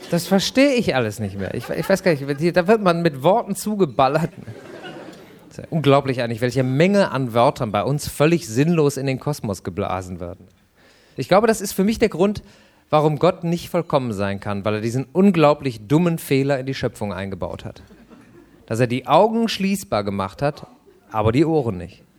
Das verstehe ich alles nicht mehr. Ich weiß gar nicht, da wird man mit Worten zugeballert. Das ist ja unglaublich eigentlich, welche Menge an Wörtern bei uns völlig sinnlos in den Kosmos geblasen werden. Ich glaube, das ist für mich der Grund, warum Gott nicht vollkommen sein kann, weil er diesen unglaublich dummen Fehler in die Schöpfung eingebaut hat. Dass er die Augen schließbar gemacht hat, aber die Ohren nicht.